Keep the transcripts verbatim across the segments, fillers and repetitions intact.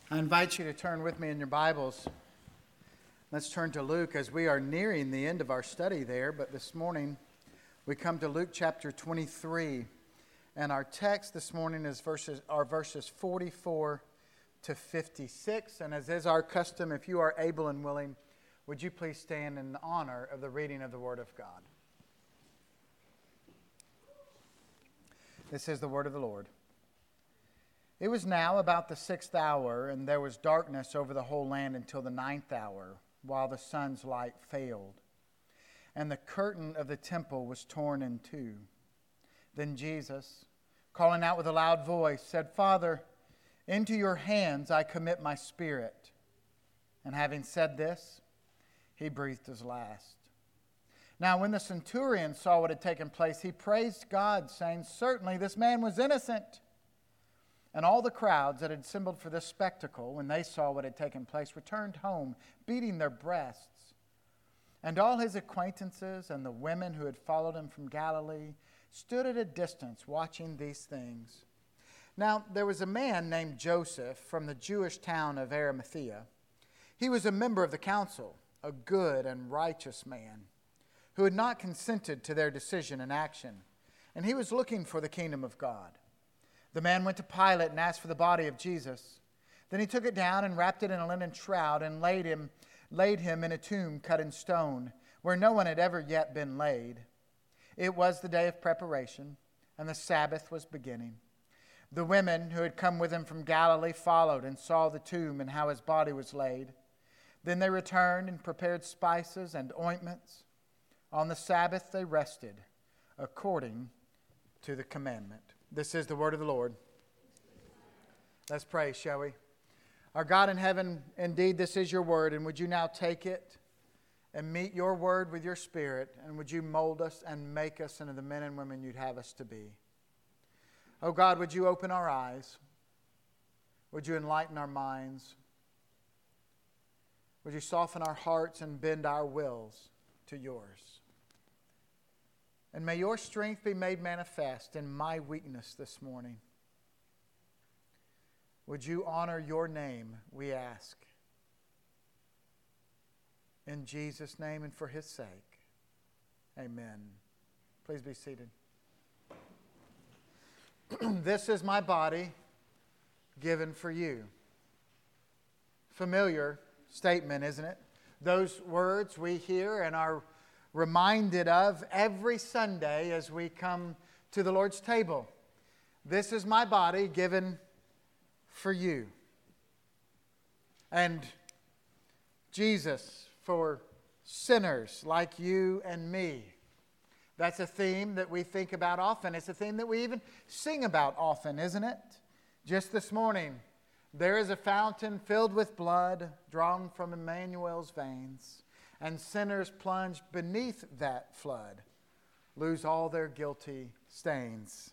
I invite you to turn with me in your Bibles. Let's turn to Luke as we are nearing the end of our study there. But this morning we come to Luke chapter twenty-three. And our text this morning is verses, are verses forty-four to fifty-six. And as is our custom, if you are able and willing, would you please stand in honor of the reading of the Word of God. This is the word of the Lord. It was now about the sixth hour, and there was darkness over the whole land until the ninth hour, while the sun's light failed. And the curtain of the temple was torn in two. Then Jesus, calling out with a loud voice, said, "Father, into your hands I commit my spirit." And having said this, he breathed his last. Now when the centurion saw what had taken place, he praised God, saying, "Certainly this man was innocent." And all the crowds that had assembled for this spectacle, when they saw what had taken place, returned home, beating their breasts. And all his acquaintances and the women who had followed him from Galilee stood at a distance watching these things. Now there was a man named Joseph from the Jewish town of Arimathea. He was a member of the council, a good and righteous man, who had not consented to their decision and action, and he was looking for the kingdom of God. The man went to Pilate and asked for the body of Jesus. Then he took it down and wrapped it in a linen shroud and laid him, laid him in a tomb cut in stone, where no one had ever yet been laid. It was the day of preparation, and the Sabbath was beginning. The women who had come with him from Galilee followed and saw the tomb and how his body was laid. Then they returned and prepared spices and ointments. On the Sabbath they rested, according to the commandment. This is the word of the Lord. Let's pray, shall we? Our God in heaven, indeed this is your word, and would you now take it and meet your word with your spirit, and would you mold us and make us into the men and women you'd have us to be. Oh God, would you open our eyes? Would you enlighten our minds? Would you soften our hearts and bend our wills to yours? And may your strength be made manifest in my weakness this morning. Would you honor your name, we ask. In Jesus' name and for his sake. Amen. Please be seated. This is my body given for you. Familiar statement, isn't it? Those words we hear and are reminded of every Sunday as we come to the Lord's table. This is my body given for you. And Jesus for sinners like you and me. That's a theme that we think about often. It's a theme that we even sing about often, isn't it? Just this morning, there is a fountain filled with blood drawn from Emmanuel's veins. And sinners plunged beneath that flood lose all their guilty stains.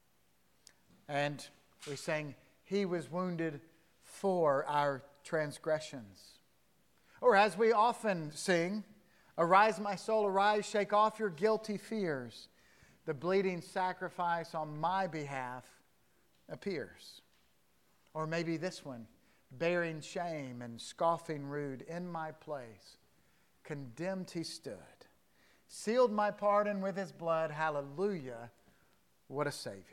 And we sang, he was wounded for our transgressions. Or as we often sing, arise my soul, arise, shake off your guilty fears. The bleeding sacrifice on my behalf appears. Or maybe this one, bearing shame and scoffing rude in my place. Condemned he stood, sealed my pardon with his blood. Hallelujah, what a Savior.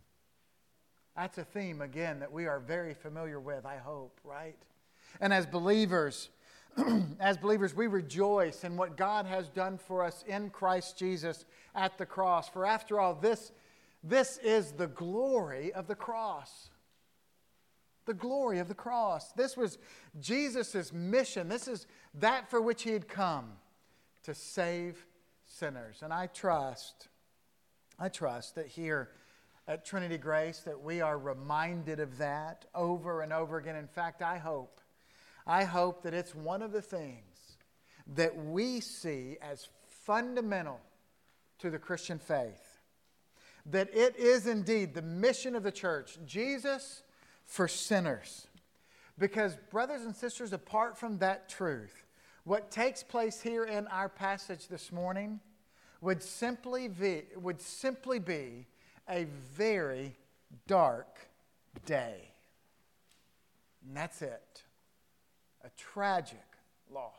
That's a theme, again, that we are very familiar with, I hope, right? And as believers, as believers, we rejoice in what God has done for us in Christ Jesus at the cross. For after all, this, this is the glory of the cross. The glory of the cross. This was Jesus' mission. This is that for which he had come, to save sinners. And I trust, I trust that here at Trinity Grace that we are reminded of that over and over again. In fact, I hope, I hope that it's one of the things that we see as fundamental to the Christian faith. That it is indeed the mission of the church. Jesus for sinners. Because, brothers and sisters, apart from that truth, what takes place here in our passage this morning would simply be, would simply be a very dark day. And that's it. A tragic loss.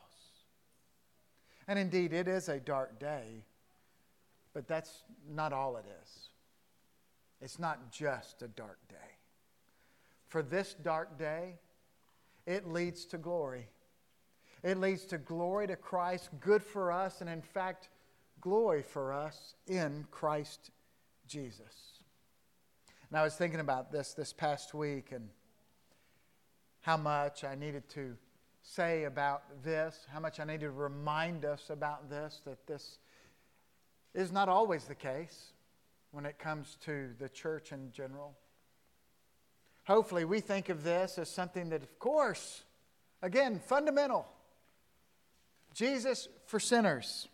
And indeed, it is a dark day, but that's not all it is. It's not just a dark day. For this dark day, it leads to glory. It leads to glory to Christ, good for us, and in fact, glory for us in Christ Jesus. And I was thinking about this this past week and how much I needed to say about this, how much I needed to remind us about this, that this is not always the case when it comes to the church in general. Hopefully we think of this as something that, of course, again, fundamental. Jesus for sinners.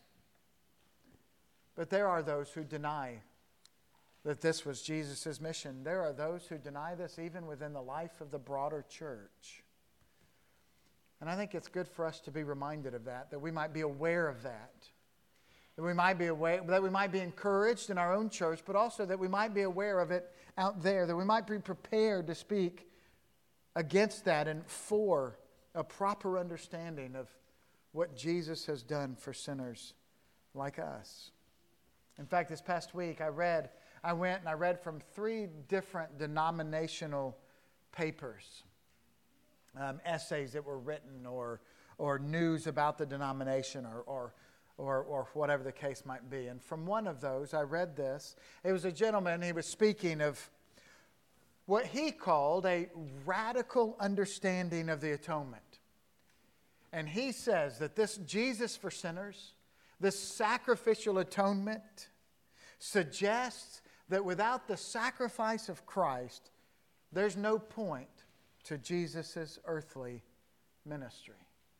But there are those who deny that this was Jesus' mission. There are those who deny this even within the life of the broader church. And I think it's good for us to be reminded of that, that we might be aware of that. That we might be aware, that we might be encouraged in our own church, but also that we might be aware of it out there, that we might be prepared to speak against that and for a proper understanding of what Jesus has done for sinners like us. In fact, this past week I read, I went and I read from three different denominational papers, um, essays that were written or or news about the denomination or, or or or whatever the case might be. And from one of those, I read this. It was a gentleman, he was speaking of what he called a radical understanding of the atonement. And he says that this Jesus for sinners, this sacrificial atonement, suggests that without the sacrifice of Christ, there's no point to Jesus' earthly ministry.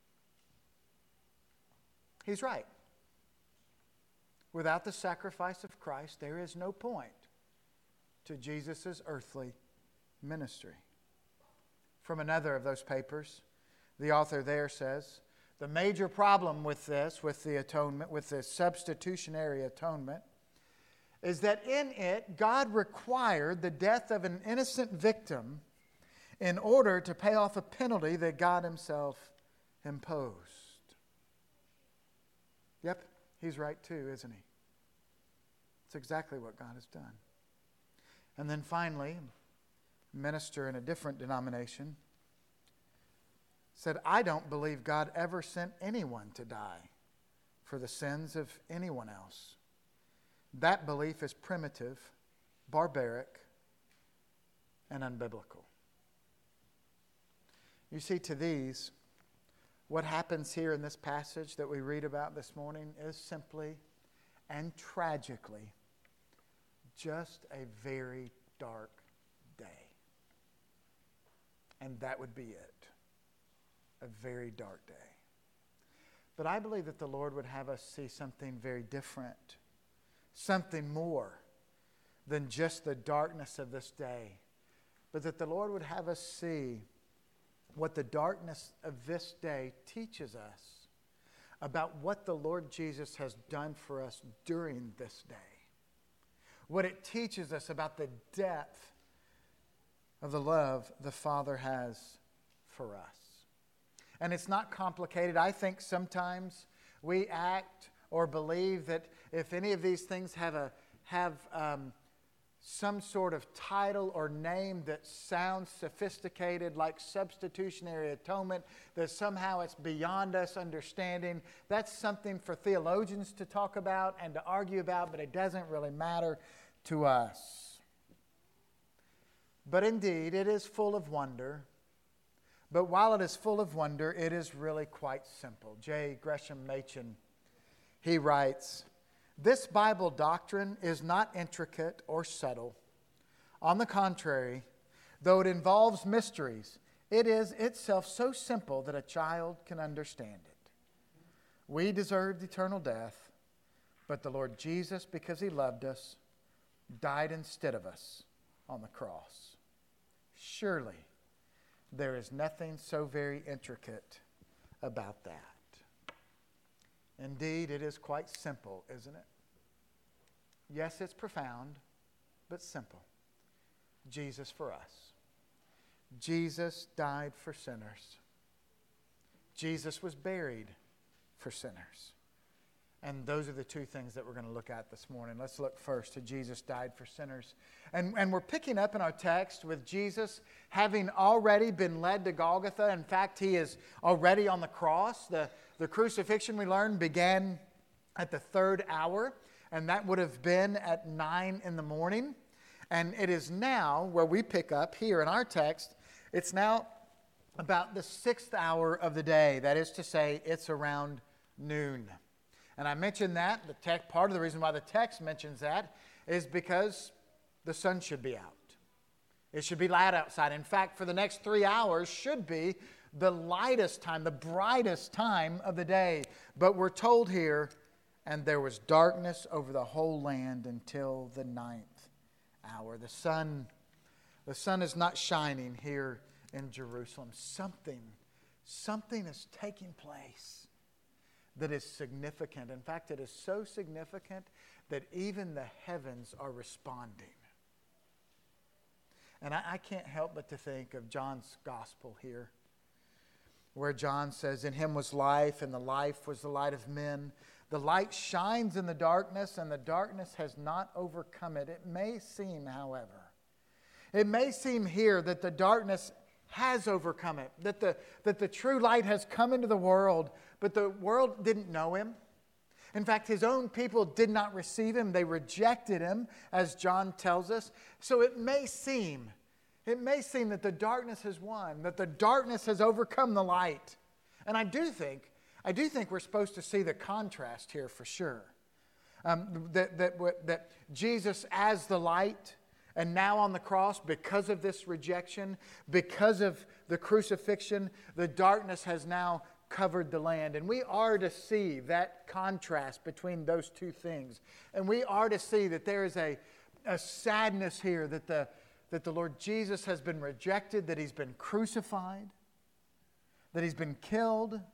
He's right. Without the sacrifice of Christ, there is no point to Jesus' earthly ministry. From another of those papers, the author there says, the major problem with this, with the atonement, with the substitutionary atonement, is that in it, God required the death of an innocent victim in order to pay off a penalty that God Himself imposed. Yep, he's right too, isn't he? It's exactly what God has done. And then finally, a minister in a different denomination said, I don't believe God ever sent anyone to die for the sins of anyone else. That belief is primitive, barbaric, and unbiblical. You see, to these, what happens here in this passage that we read about this morning is simply and tragically just a very dark day. And that would be it. A very dark day. But I believe that the Lord would have us see something very different, something more than just the darkness of this day, but that the Lord would have us see what the darkness of this day teaches us about what the Lord Jesus has done for us during this day. What it teaches us about the depth of the love the Father has for us. And it's not complicated. I think sometimes we act or believe that if any of these things have a have um, some sort of title or name that sounds sophisticated, like substitutionary atonement, that somehow it's beyond us understanding. That's something for theologians to talk about and to argue about, but it doesn't really matter to us. But indeed, it is full of wonder. But while it is full of wonder, it is really quite simple. J. Gresham Machen, he writes, this Bible doctrine is not intricate or subtle. On the contrary, though it involves mysteries, it is itself so simple that a child can understand it. We deserved eternal death, but the Lord Jesus, because He loved us, died instead of us on the cross. Surely, there is nothing so very intricate about that. Indeed, it is quite simple, isn't it? Yes, it's profound, but simple. Jesus for us. Jesus died for sinners. Jesus was buried for sinners. And those are the two things that we're going to look at this morning. Let's look first to Jesus died for sinners. And, and we're picking up in our text with Jesus having already been led to Golgotha. In fact, he is already on the cross. The, the crucifixion, we learned, began at the third hour. And that would have been at nine in the morning. And it is now, where we pick up here in our text, it's now about the sixth hour of the day. That is to say, it's around noon. And I mentioned that, the text, part of the reason why the text mentions that is because the sun should be out. It should be light outside. In fact, for the next three hours should be the lightest time, the brightest time of the day. But we're told here, and there was darkness over the whole land until the ninth hour. The sun, the sun is not shining here in Jerusalem. Something, something is taking place that is significant. In fact, it is so significant that even the heavens are responding. And I, I can't help but to think of John's gospel here, where John says, "In him was life, and the life was the light of men. The light shines in the darkness, and the darkness has not overcome it." It may seem, however, it may seem here that the darkness has overcome it, that the, that the true light has come into the world, but the world didn't know him. In fact, his own people did not receive him. They rejected him, as John tells us. So it may seem, it may seem that the darkness has won, that the darkness has overcome the light. And I do think, I do think we're supposed to see the contrast here for sure. Um, that, that, that Jesus as the light, and now on the cross, because of this rejection, because of the crucifixion, the darkness has now covered the land. And we are to see that contrast between those two things. And we are to see that there is a, a sadness here that the, that the Lord Jesus has been rejected, that he's been crucified, that he's been killed. And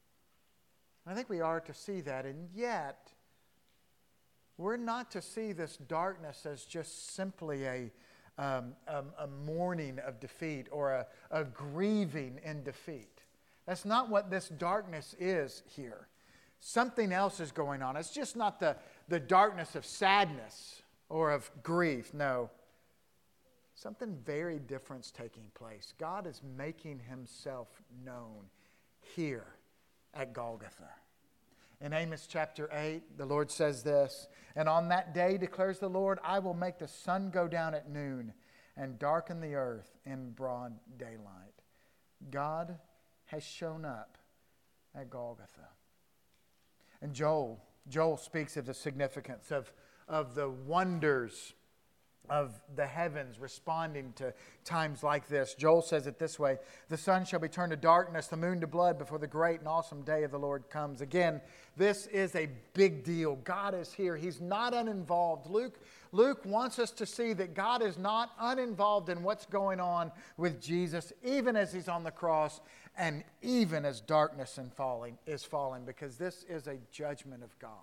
I think we are to see that. And yet, we're not to see this darkness as just simply a, um, a, a mourning of defeat or a, a grieving in defeat. That's not what this darkness is here. Something else is going on. It's just not the, the darkness of sadness or of grief. No. Something very different's taking place. God is making himself known here at Golgotha. In Amos chapter eight, the Lord says this, "And on that day, declares the Lord, I will make the sun go down at noon and darken the earth in broad daylight." God has shown up at Golgotha. And Joel, Joel speaks of the significance of, of the wonders of the heavens responding to times like this. Joel says it this way, "The sun shall be turned to darkness, the moon to blood before the great and awesome day of the Lord comes." Again, this is a big deal. God is here. He's not uninvolved. Luke, Luke wants us to see that God is not uninvolved in what's going on with Jesus, even as he's on the cross and even as darkness and falling is falling, because this is a judgment of God.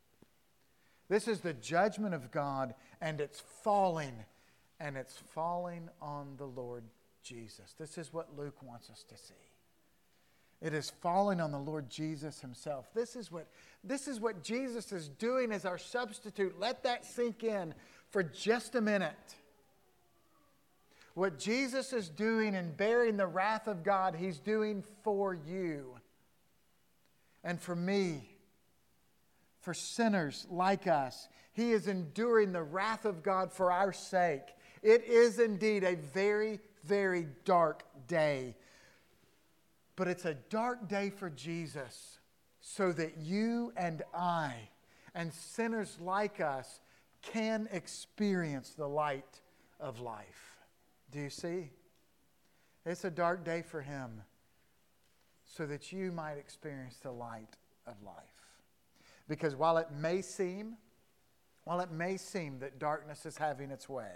This is the judgment of God, and it's falling, and it's falling on the Lord Jesus. This is what Luke wants us to see. It is falling on the Lord Jesus himself. This is what, this is what Jesus is doing as our substitute. Let that sink in for just a minute. What Jesus is doing in bearing the wrath of God, he's doing for you and for me. For sinners like us, he is enduring the wrath of God for our sake. It is indeed a very, very dark day. But it's a dark day for Jesus so that you and I and sinners like us can experience the light of life. Do you see? It's a dark day for him so that you might experience the light of life. Because while it may seem, while it may seem that darkness is having its way,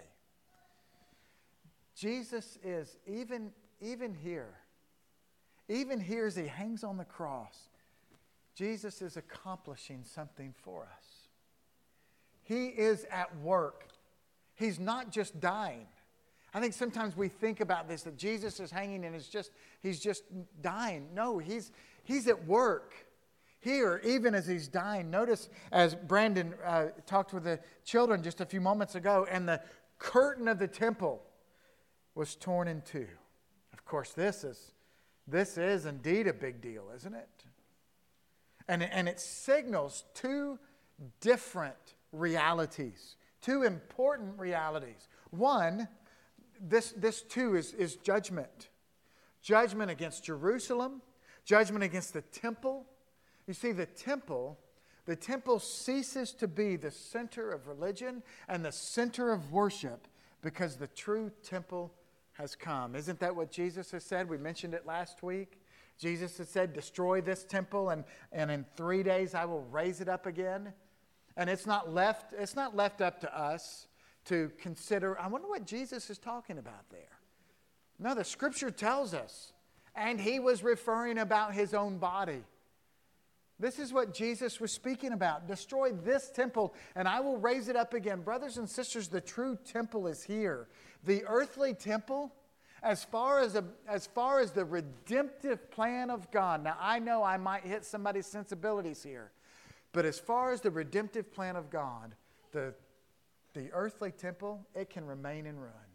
Jesus is, even, even here, even here as he hangs on the cross, Jesus is accomplishing something for us. He is at work. He's not just dying. I think sometimes we think about this, that Jesus is hanging and it's just, he's just dying. No, he's, he's at work here, even as he's dying. Notice as Brandon uh, talked with the children just a few moments ago, and the curtain of the temple was torn in two. Of course, this is, this is indeed a big deal, isn't it? And, and it signals two different realities, two important realities. One, this, this too is, is judgment. Judgment against Jerusalem, judgment against the temple. You see, the temple, the temple ceases to be the center of religion and the center of worship because the true temple has come. Isn't that what Jesus has said? We mentioned it last week. Jesus has said, destroy this temple and, and in three days I will raise it up again. And it's not left, it's not left up to us to consider, I wonder what Jesus is talking about there. No, the Scripture tells us. And he was referring about his own body. This is what Jesus was speaking about. Destroy this temple and I will raise it up again. Brothers and sisters, the true temple is here. The earthly temple, as far as, a, as far as the redemptive plan of God. Now, I know I might hit somebody's sensibilities here. But as far as the redemptive plan of God, the, the earthly temple, it can remain in ruins.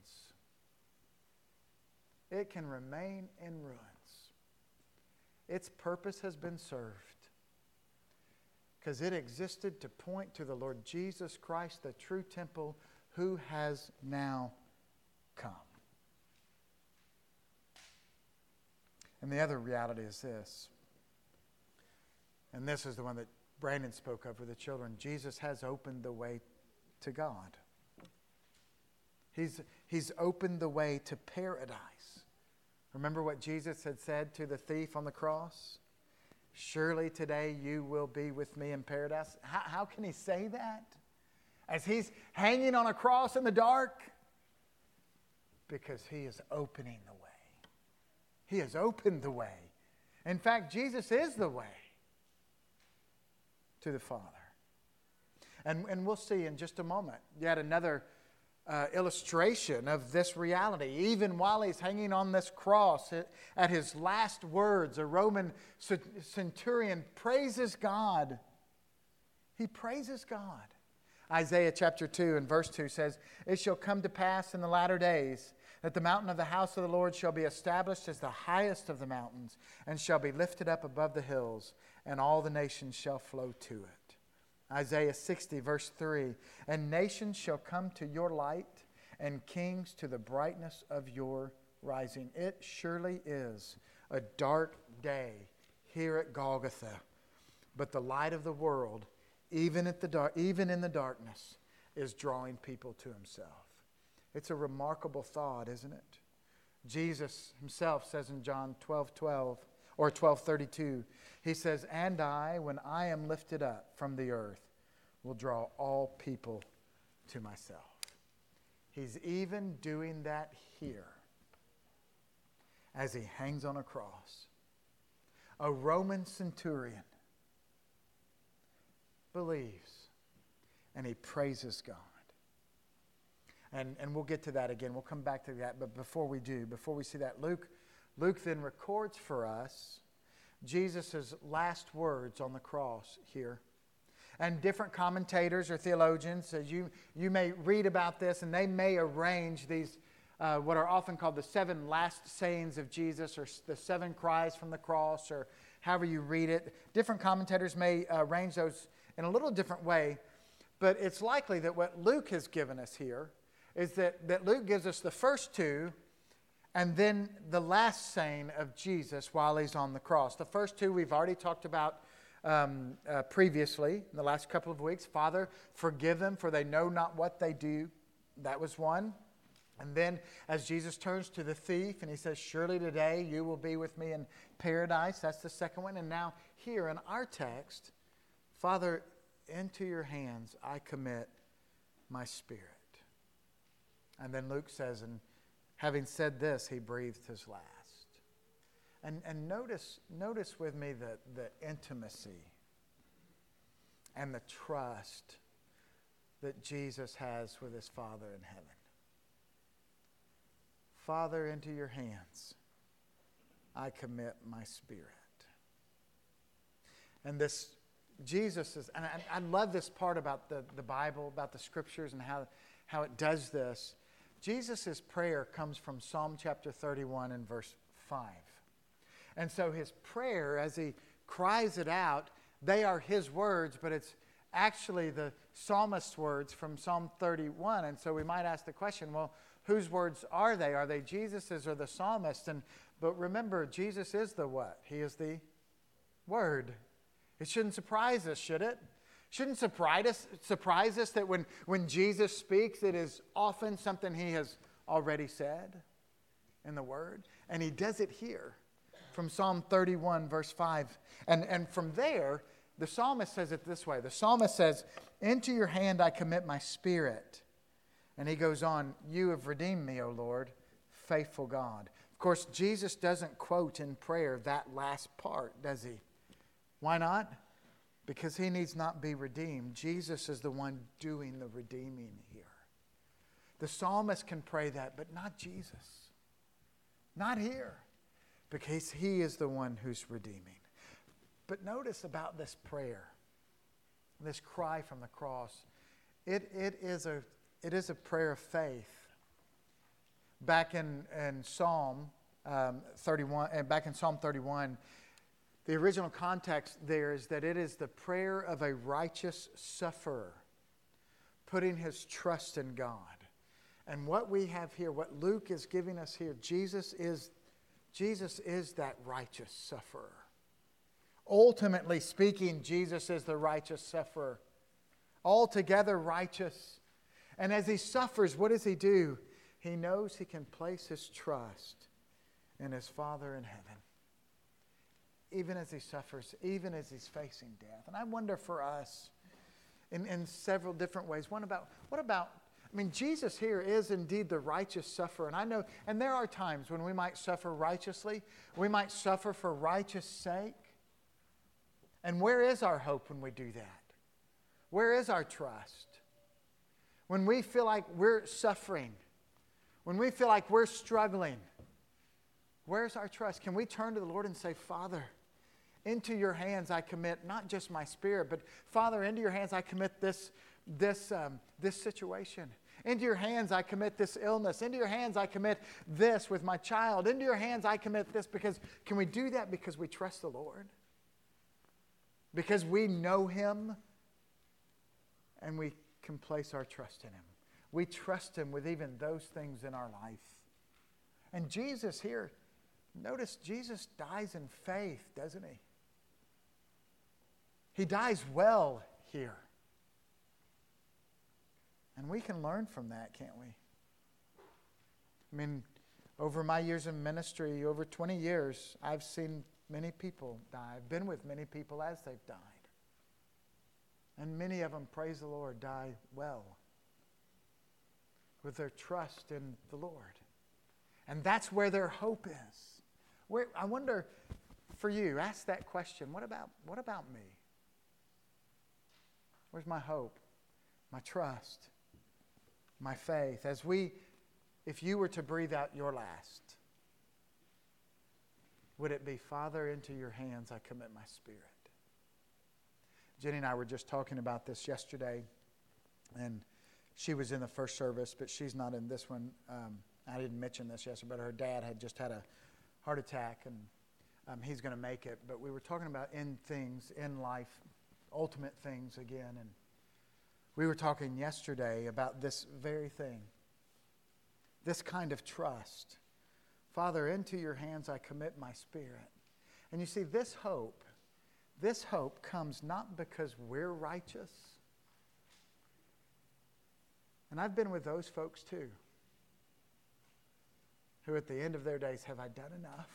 It can remain in ruins. Its purpose has been served. Because it existed to point to the Lord Jesus Christ, the true temple, who has now come. And the other reality is this. And this is the one that Brandon spoke of for the children. Jesus has opened the way to God. He's, he's opened the way to paradise. Remember what Jesus had said to the thief on the cross? Surely today you will be with me in paradise. How, how can he say that? As he's hanging on a cross in the dark? Because he is opening the way. He has opened the way. In fact, Jesus is the way to the Father. And, and we'll see in just a moment yet another uh, illustration of this reality. Even while he's hanging on this cross, at, at his last words, a Roman centurion praises God. He praises God. Isaiah chapter two and verse two says, "It shall come to pass in the latter days that the mountain of the house of the Lord shall be established as the highest of the mountains, and shall be lifted up above the hills, and all the nations shall flow to it." Isaiah sixty, verse three, "And nations shall come to your light, and kings to the brightness of your rising." It surely is a dark day here at Golgotha, but the light of the world, even at the dar- even in the darkness, is drawing people to himself. It's a remarkable thought, isn't it? Jesus himself says in John twelve twelve, or twelve thirty-two, he says, "And I, when I am lifted up from the earth, will draw all people to myself." He's even doing that here as he hangs on a cross. A Roman centurion believes and he praises God. And, and we'll get to that again. We'll come back to that. But before we do, before we see that, Luke, Luke then records for us Jesus' last words on the cross here. And different commentators or theologians, as you, you may read about this, and they may arrange these, uh, what are often called the seven last sayings of Jesus, or the seven cries from the cross, or however you read it. Different commentators may uh, arrange those in a little different way. But it's likely that what Luke has given us here is that, that Luke gives us the first two and then the last saying of Jesus while he's on the cross. The first two we've already talked about um, uh, previously in the last couple of weeks. "Father, forgive them, for they know not what they do." That was one. And then as Jesus turns to the thief and he says, "Surely today you will be with me in paradise." That's the second one. And now here in our text, "Father, into your hands I commit my spirit." And then Luke says, and having said this, he breathed his last. And, and notice, notice with me the, the intimacy and the trust that Jesus has with his Father in heaven. Father, into your hands I commit my spirit. And this, Jesus is, and I, I love this part about the, the Bible, about the Scriptures and how, how it does this. Jesus' prayer comes from Psalm chapter thirty-one and verse five. And so his prayer, as he cries it out, they are his words, but it's actually the psalmist's words from Psalm thirty-one. And so we might ask the question, well, whose words are they? Are they Jesus's or the psalmist? And but remember, Jesus is the what? He is the Word. It shouldn't surprise us, should it? Shouldn't surprise us, surprise us that when, when Jesus speaks, it is often something he has already said in the Word. And he does it here from Psalm thirty-one, verse five. And, and from there, the psalmist says it this way. The psalmist says, into your hand I commit my spirit. And he goes on, you have redeemed me, O Lord, faithful God. Of course, Jesus doesn't quote in prayer that last part, does he? Why not? Because he needs not be redeemed. Jesus is the one doing the redeeming here. The psalmist can pray that, but not Jesus. Not here. Because he is the one who's redeeming. But notice about this prayer, this cry from the cross. It, it, is, a, it is a prayer of faith. Back in, in Psalm um, thirty-one, and back in Psalm thirty-one, the original context there is that it is the prayer of a righteous sufferer, putting his trust in God. And what we have here, what Luke is giving us here, Jesus is, Jesus is that righteous sufferer. Ultimately speaking, Jesus is the righteous sufferer, altogether righteous. And as he suffers, what does he do? He knows he can place his trust in his Father in heaven, even as he suffers, even as he's facing death. And I wonder for us, in, in several different ways, what about, what about, I mean, Jesus here is indeed the righteous sufferer. And I know, and there are times when we might suffer righteously. We might suffer for righteous sake. And where is our hope when we do that? Where is our trust? When we feel like we're suffering, when we feel like we're struggling, where's our trust? Can we turn to the Lord and say, Father, into your hands I commit not just my spirit, but Father, into your hands I commit this, this, um, this situation. Into your hands I commit this illness. Into your hands I commit this with my child. Into your hands I commit this. Because can we do that because we trust the Lord? Because we know him and we can place our trust in him. We trust him with even those things in our life. And Jesus here, notice Jesus dies in faith, doesn't he? He dies well here. And we can learn from that, can't we? I mean, over my years in ministry, over twenty years, I've seen many people die. I've been with many people as they've died. And many of them, praise the Lord, die well, with their trust in the Lord. And that's where their hope is. Where, I wonder, for you, ask that question. What about, what about me? Where's my hope, my trust, my faith? As we, if you were to breathe out your last, would it be, Father, into your hands I commit my spirit? Jenny and I were just talking about this yesterday, and she was in the first service, but she's not in this one. Um, I didn't mention this yesterday, but her dad had just had a heart attack, and um, he's going to make it. But we were talking about in things, in life, ultimate things again, and we were talking yesterday about this very thing, this kind of trust. Father, into your hands I commit my spirit. And you see, this hope, this hope comes not because we're righteous. And I've been with those folks too, who at the end of their days, have I done enough?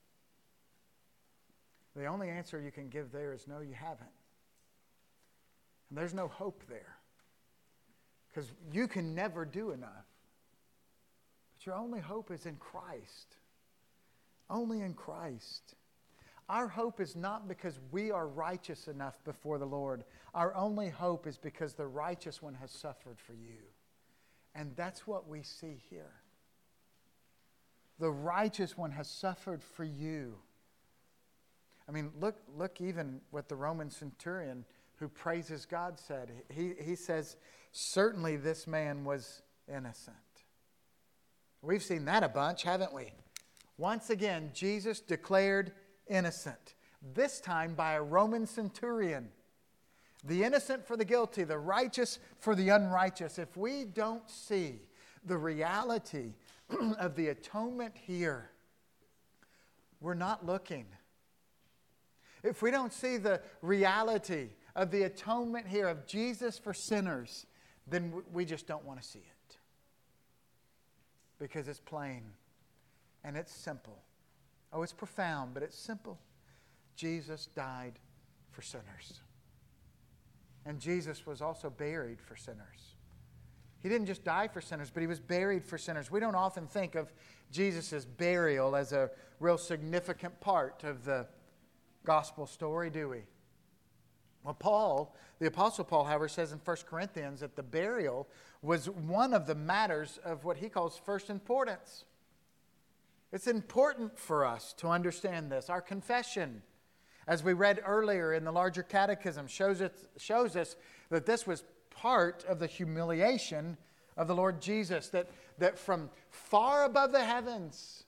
The only answer you can give there is no, you haven't. And there's no hope there. Because you can never do enough. But your only hope is in Christ. Only in Christ. Our hope is not because we are righteous enough before the Lord. Our only hope is because the righteous one has suffered for you. And that's what we see here. The righteous one has suffered for you. I mean, look, look even what the Roman centurion who praises God said. He, he says, certainly this man was innocent. We've seen that a bunch, haven't we? Once again, Jesus declared innocent. This time by a Roman centurion. The innocent for the guilty, the righteous for the unrighteous. If we don't see the reality of the atonement here, we're not looking. If we don't see the reality of the atonement here of Jesus for sinners, then we just don't want to see it. Because it's plain and it's simple. Oh, it's profound, but it's simple. Jesus died for sinners. And Jesus was also buried for sinners. He didn't just die for sinners, but he was buried for sinners. We don't often think of Jesus' burial as a real significant part of the gospel story, do we? Well, Paul, the Apostle Paul, however, says in First Corinthians that the burial was one of the matters of what he calls first importance. It's important for us to understand this. Our confession, as we read earlier in the larger catechism, shows, it, shows us that this was part of the humiliation of the Lord Jesus, that, that from far above the heavens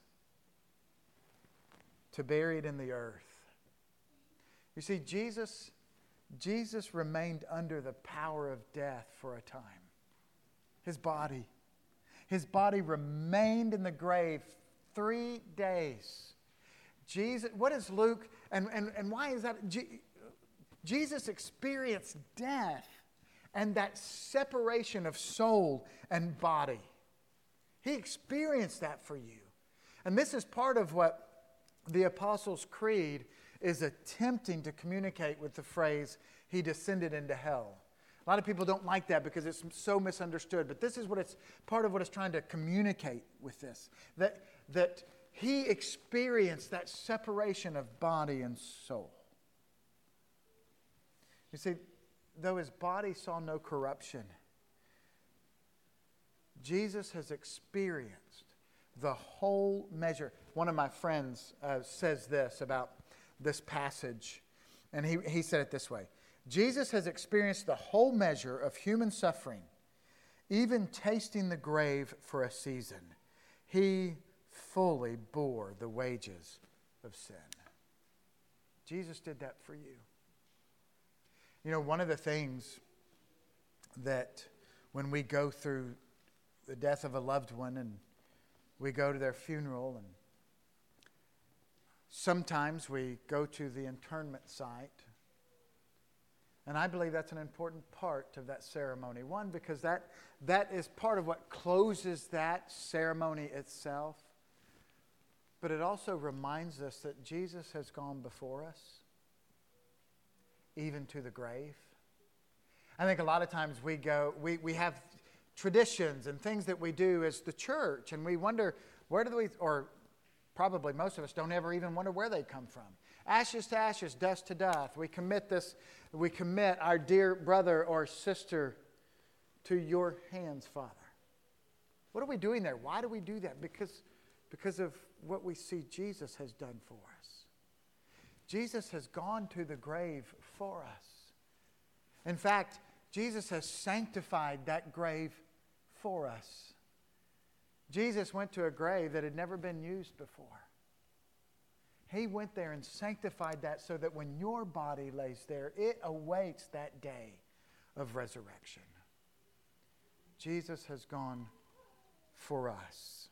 to buried in the earth. You see, Jesus, Jesus remained under the power of death for a time. His body. His body remained in the grave three days. Jesus, what is Luke, and, and, and why is that? Je, Jesus experienced death and that separation of soul and body. He experienced that for you. And this is part of what the Apostles' Creed is attempting to communicate with the phrase, he descended into hell. A lot of people don't like that because it's so misunderstood. But this is what it's part of what it's trying to communicate with this. That, that he experienced that separation of body and soul. You see, though his body saw no corruption, Jesus has experienced the whole measure. One of my friends uh, says this about this passage, and he, he said it this way. Jesus has experienced the whole measure of human suffering, even tasting the grave for a season. He fully bore the wages of sin. Jesus did that for you. You know, one of the things that when we go through the death of a loved one and we go to their funeral, and sometimes we go to the internment site. And I believe that's an important part of that ceremony. One, because that, that is part of what closes that ceremony itself. But it also reminds us that Jesus has gone before us, even to the grave. I think a lot of times we go, we, we have traditions and things that we do as the church, and we wonder, where do we, or probably most of us don't ever even wonder where they come from. Ashes to ashes, dust to dust. We commit this, we commit our dear brother or sister to your hands, Father. What are we doing there? Why do we do that? Because, because of what we see Jesus has done for us. Jesus has gone to the grave for us. In fact, Jesus has sanctified that grave for us. Jesus went to a grave that had never been used before. He went there and sanctified that so that when your body lays there, it awaits that day of resurrection. Jesus has gone for us.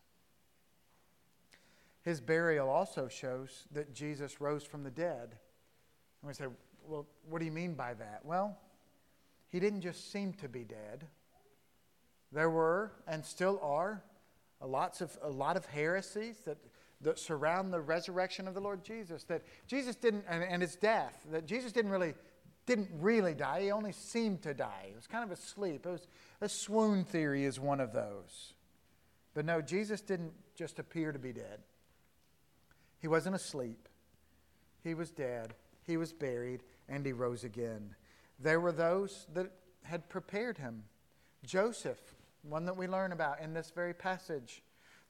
His burial also shows that Jesus rose from the dead. And we say, well, what do you mean by that? Well, he didn't just seem to be dead. There were, and still are, a lots of a lot of heresies that, that surround the resurrection of the Lord Jesus. That Jesus didn't, and, and his death, that Jesus didn't really didn't really die. He only seemed to die. It was kind of a sleep. It was a swoon theory is one of those. But no, Jesus didn't just appear to be dead. He wasn't asleep. He was dead. He was buried, and he rose again. There were those that had prepared him. Joseph, one that we learn about in this very passage,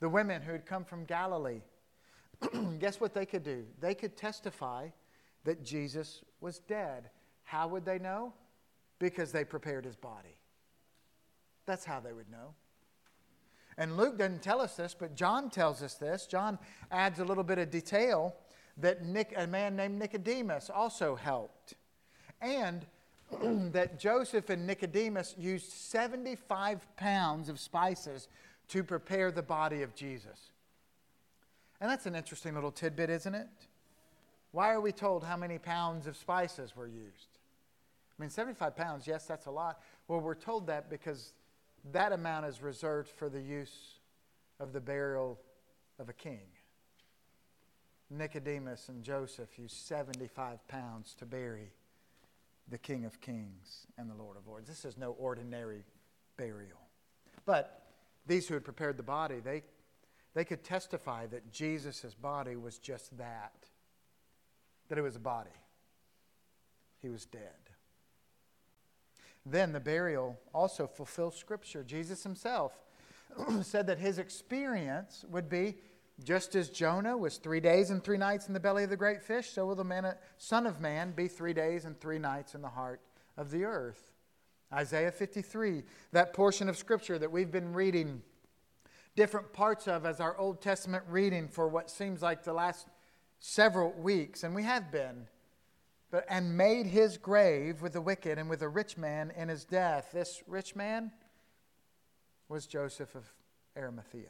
The women who had come from Galilee, guess what they could do? They could testify that Jesus was dead. How would they know? Because they prepared his body. That's how they would know. And Luke doesn't tell us this, but John tells us this. John adds a little bit of detail that Nic- a man named Nicodemus also helped. And that Joseph and Nicodemus used seventy-five pounds of spices to prepare the body of Jesus. And that's an interesting little tidbit, isn't it? Why are we told how many pounds of spices were used? I mean, seventy-five pounds, yes, that's a lot. Well, we're told that because that amount is reserved for the use of the burial of a king. Nicodemus and Joseph used seventy-five pounds to bury the King of Kings and the Lord of Lords. This is no ordinary burial. But these who had prepared the body, they, they could testify that Jesus' body was just that. That it was a body. He was dead. Then the burial also fulfills Scripture. Jesus himself said that his experience would be just as Jonah was three days and three nights in the belly of the great fish, so will the man, Son of Man be three days and three nights in the heart of the earth. Isaiah fifty-three, that portion of Scripture that we've been reading different parts of as our Old Testament reading for what seems like the last several weeks, and we have been. But, and made his grave with the wicked and with a rich man in his death. This rich man was Joseph of Arimathea.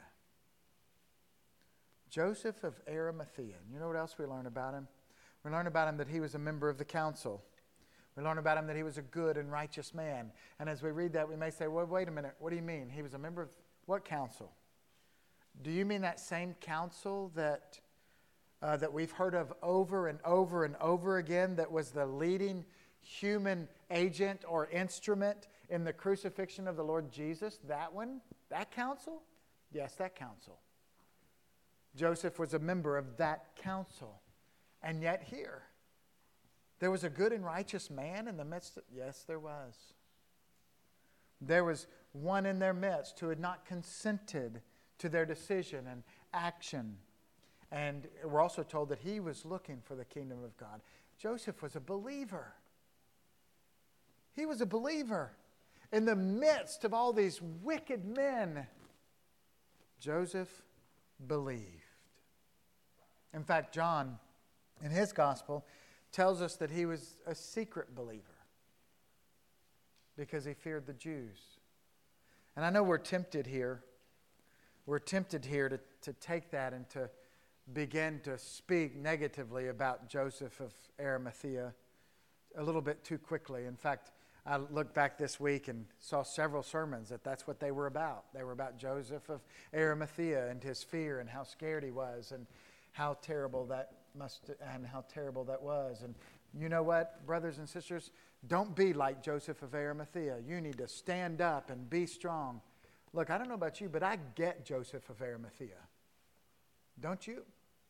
Joseph of Arimathea. You know what else we learn about him? We learn about him that he was a member of the council. We learn about him that he was a good and righteous man. And as we read that, we may say, well, wait a minute, what do you mean? He was a member of what council? Do you mean that same council that... Uh, that we've heard of over and over and over again, that was the leading human agent or instrument in the crucifixion of the Lord Jesus? That one? That council? Yes, that council. Joseph was a member of that council. And yet here, there was a good and righteous man in the midst of... Yes, there was. There was one in their midst who had not consented to their decision and action. And we're also told that he was looking for the kingdom of God. Joseph was a believer. He was a believer. In the midst of all these wicked men, Joseph believed. In fact, John, in his gospel, tells us that he was a secret believer because he feared the Jews. And I know we're tempted here. We're tempted here to, to take that and to begin to speak negatively about Joseph of Arimathea a little bit too quickly. In fact, I looked back this week and saw several sermons that that's what they were about. They were about Joseph of Arimathea and his fear and how scared he was and how terrible that must and how terrible that was. And you know what, brothers and sisters, don't be like Joseph of Arimathea. You need to stand up and be strong. Look, I don't know about you, but I get Joseph of Arimathea. Don't you?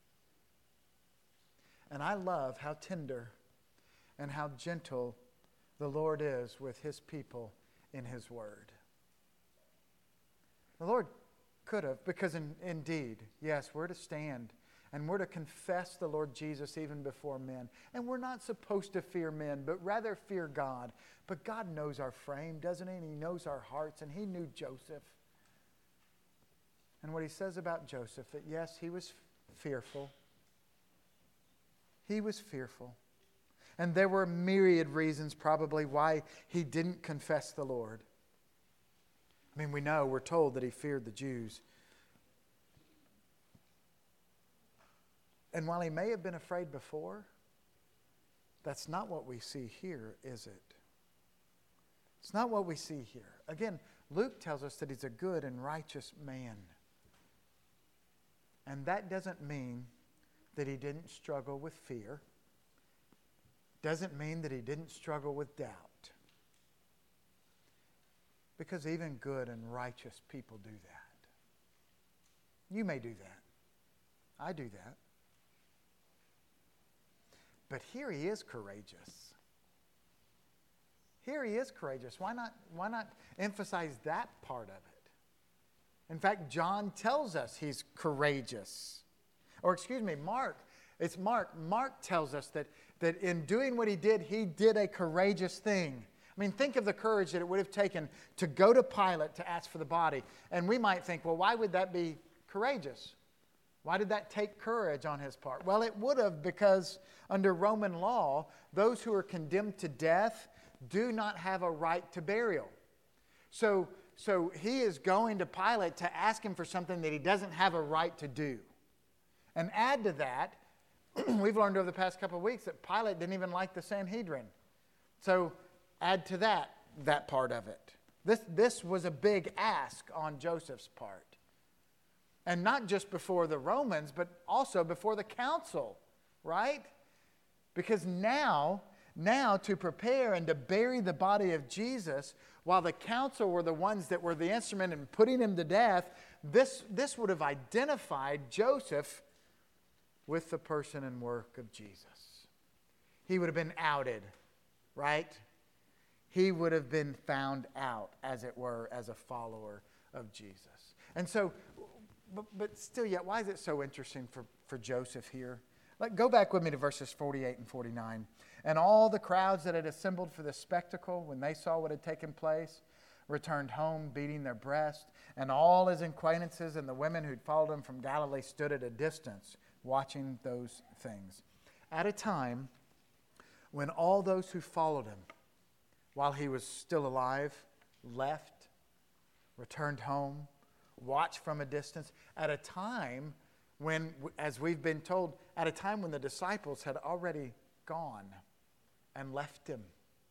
And I love how tender and how gentle the Lord is with his people in his word. The Lord could have, because in, indeed, yes, we're to stand and we're to confess the Lord Jesus even before men. And we're not supposed to fear men, but rather fear God. But God knows our frame, doesn't he? And he knows our hearts, and he knew Joseph. And what he says about Joseph, that yes, he was fearful. He was fearful. And there were myriad reasons probably why he didn't confess the Lord. I mean, we know, we're told that he feared the Jews. And while he may have been afraid before, that's not what we see here, is it? It's not what we see here. Again, Luke tells us that he's a good and righteous man. And that doesn't mean that he didn't struggle with fear. Doesn't mean that he didn't struggle with doubt. Because even good and righteous people do that. You may do that. I do that. But here he is courageous. Here he is courageous. Why not, why not emphasize that part of it? In fact, John tells us he's courageous. Or excuse me, Mark. It's Mark. Mark tells us that, that in doing what he did, he did a courageous thing. I mean, think of the courage that it would have taken to go to Pilate to ask for the body. And we might think, well, why would that be courageous? Why did that take courage on his part? Well, it would have, because under Roman law, those who are condemned to death do not have a right to burial. So, so he is going to Pilate to ask him for something that he doesn't have a right to do. And add to that, we've learned over the past couple of weeks that Pilate didn't even like the Sanhedrin. So add to that, that part of it. This, this was a big ask on Joseph's part. And not just before the Romans, but also before the council, right? Because now, now to prepare and to bury the body of Jesus, while the council were the ones that were the instrument in putting him to death, this, this would have identified Joseph with the person and work of Jesus. He would have been outed, right? He would have been found out, as it were, as a follower of Jesus. And so, but, but still yet, why is it so interesting for, for Joseph here? Like, go back with me to verses forty-eight and forty-nine. And all the crowds that had assembled for the spectacle, when they saw what had taken place, returned home, beating their breast. And all his acquaintances and the women who'd followed him from Galilee stood at a distance, watching those things. At a time when all those who followed him, while he was still alive, left, returned home, watched from a distance, at a time when, as we've been told, at a time when the disciples had already gone and left him.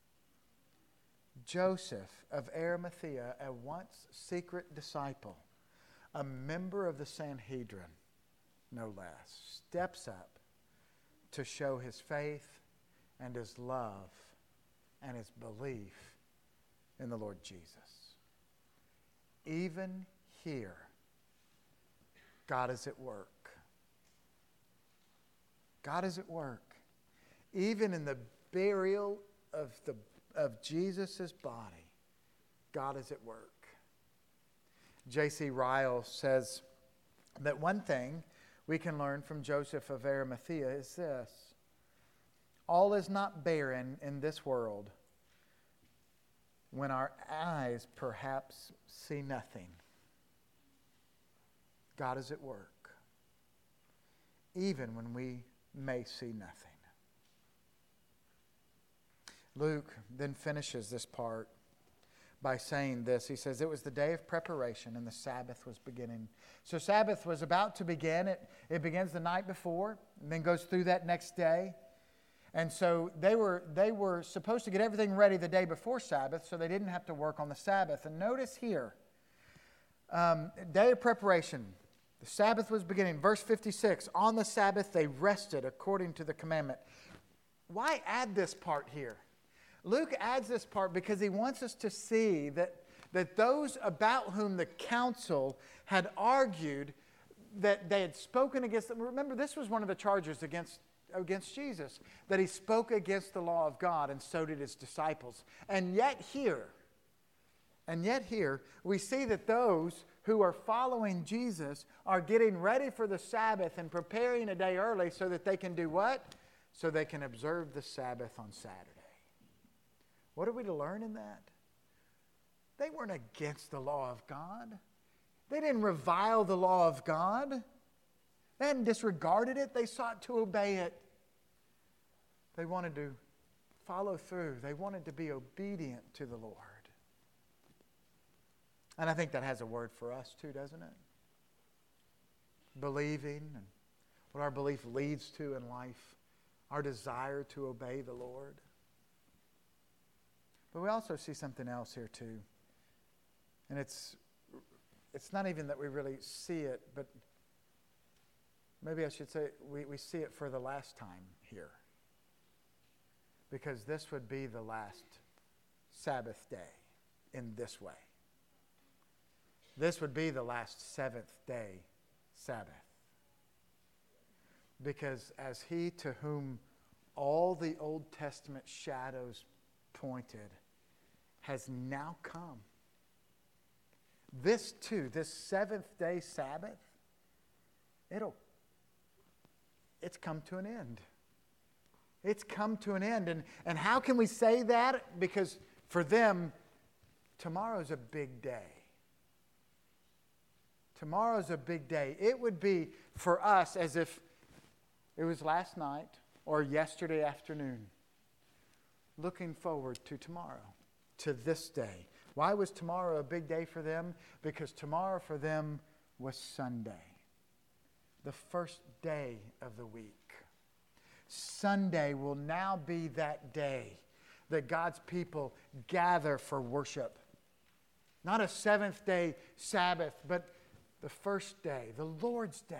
Joseph of Arimathea, a once secret disciple, a member of the Sanhedrin, no less, steps up to show his faith and his love and his belief in the Lord Jesus. Even here, God is at work. God is at work. Even in the burial of, the, of Jesus' body, God is at work. J C Ryle says that one thing we can learn from Joseph of Arimathea is this: all is not barren in this world when our eyes perhaps see nothing. God is at work, even when we may see nothing. Luke then finishes this part by saying this. He says, it was the day of preparation and the Sabbath was beginning. So Sabbath was about to begin. It, it begins the night before and then goes through that next day. And so they were, they were supposed to get everything ready the day before Sabbath so they didn't have to work on the Sabbath. And notice here, um, day of preparation. The Sabbath was beginning. Verse fifty-six, on the Sabbath they rested according to the commandment. Why add this part here? Luke adds this part because he wants us to see that, that those about whom the council had argued that they had spoken against them. Remember, this was one of the charges against, against Jesus, that he spoke against the law of God, and so did his disciples. And yet here, and yet here, we see that those who are following Jesus are getting ready for the Sabbath and preparing a day early so that they can do what? So they can observe the Sabbath on Saturday. What are we to learn in that? They weren't against the law of God. They didn't revile the law of God. They hadn't disregarded it. They sought to obey it. They wanted to follow through. They wanted to be obedient to the Lord. And I think that has a word for us too, doesn't it? Believing and what our belief leads to in life. Our desire to obey the Lord. But we also see something else here too. And it's it's not even that we really see it, but maybe I should say we, we see it for the last time here. Because this would be the last Sabbath day in this way. This would be the last seventh day Sabbath. Because as he to whom all the Old Testament shadows pointed has now come. this too, this seventh day Sabbath, it'll, it's come to an end. It's come to an end. And, and how can we say that? Because for them, tomorrow's a big day. Tomorrow's a big day. It would be for us as if it was last night or yesterday afternoon. Looking forward to tomorrow, to this day. Why was tomorrow a big day for them? Because tomorrow for them was Sunday, the first day of the week. Sunday will now be that day that God's people gather for worship. Not a seventh day Sabbath, but the first day, the Lord's day.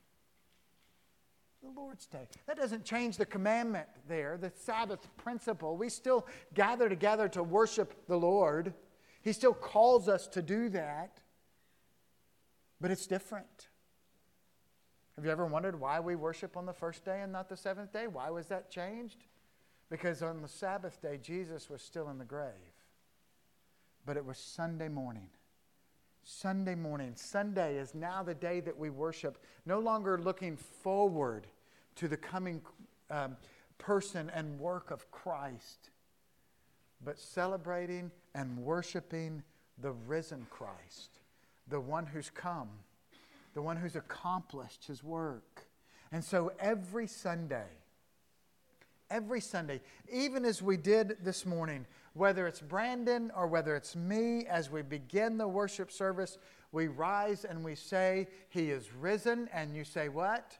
The Lord's day. That doesn't change the commandment there, the Sabbath principle. We still gather together to worship the Lord. He still calls us to do that. But it's different. Have you ever wondered why we worship on the first day and not the seventh day? Why was that changed? Because on the Sabbath day, Jesus was still in the grave. But it was Sunday morning. Sunday morning. Sunday is now the day that we worship, no longer looking forward to the coming um, person and work of Christ, but celebrating and worshiping the risen Christ, the one who's come, the one who's accomplished His work. And so every Sunday, every Sunday, even as we did this morning, whether it's Brandon or whether it's me, as we begin the worship service, we rise and we say, He is risen. And you say what?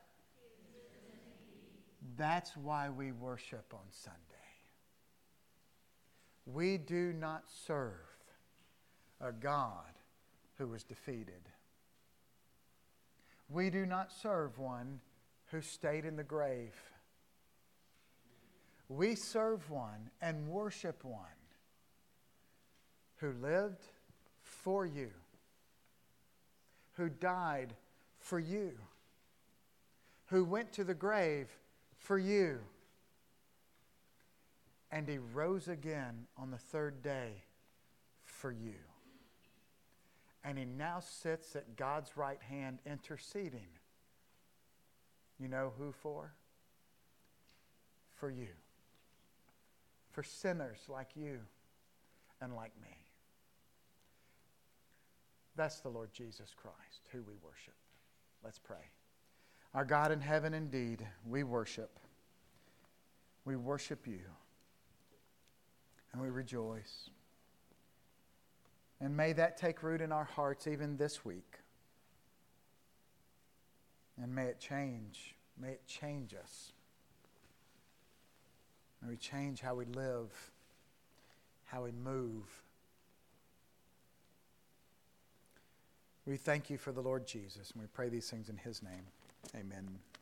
That's why we worship on Sunday. We do not serve a God who was defeated. We do not serve one who stayed in the grave. We serve one and worship one who lived for you, who died for you, who went to the grave for you, and He rose again on the third day for you. And He now sits at God's right hand interceding. You know who for? For you. For sinners like you and like me. That's the Lord Jesus Christ, who we worship. Let's pray. Our God in heaven, indeed, we worship. We worship You. And we rejoice. And may that take root in our hearts even this week. And may it change. May it change us. May we change how we live, how we move. We thank You for the Lord Jesus, and we pray these things in His name. Amen.